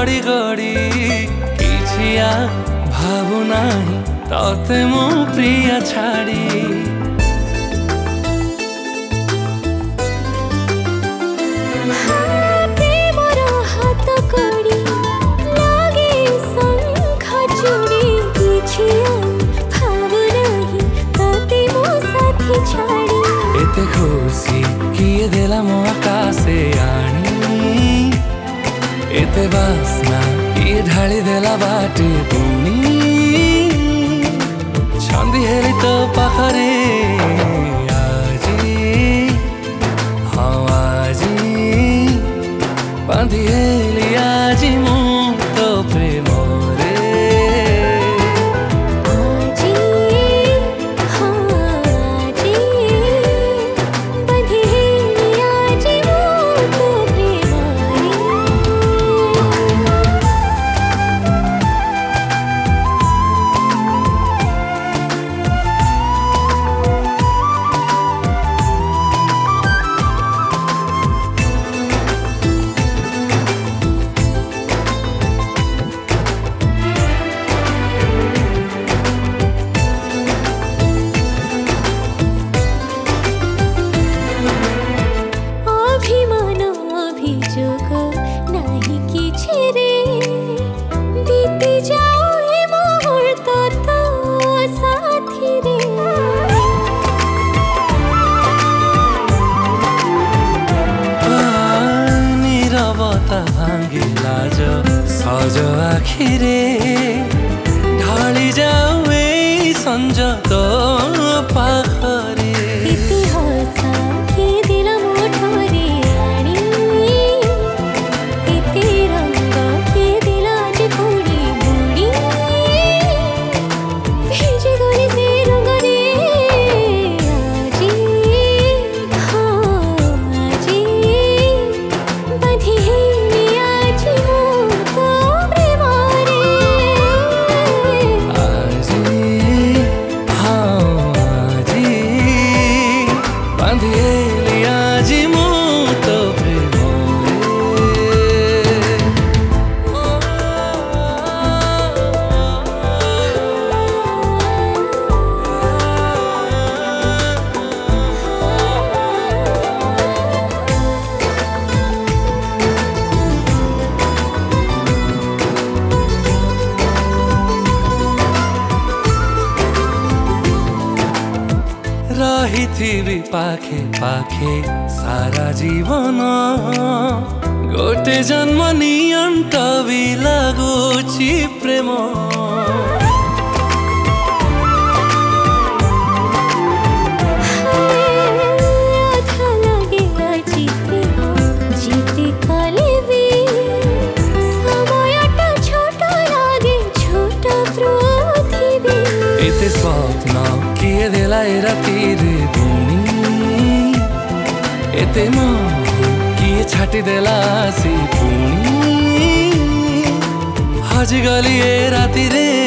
गड़ी गड़ी किछिया भावु नाही तते मो प्रिय छाड़ी एते खुशी किए देला मो आकाशे आनी एते बासना किए ढाली देला बाटे पुणी छंदी हेली तो पाखरे आजी हाँ आजी बांधी हेली आजी मो तो प्रेम भांगिला जो सज आखिरे ढाली जाऊ ए संज तो पाखरे इतिहास की दिल मोठरे आनी इति रंग की दिल आज पूरी बुड़ी भेजे गली से रंग रे आजी हाँ आजी बंधी रही पाखे पाखे सारा जीवन गोटे जन्म नियंट भी लगुची प्रेम एते स्वप्न किए देला ए राती रे पुणी एते मोह किए छाटी देला सी पुणी हज गली ए राती रे।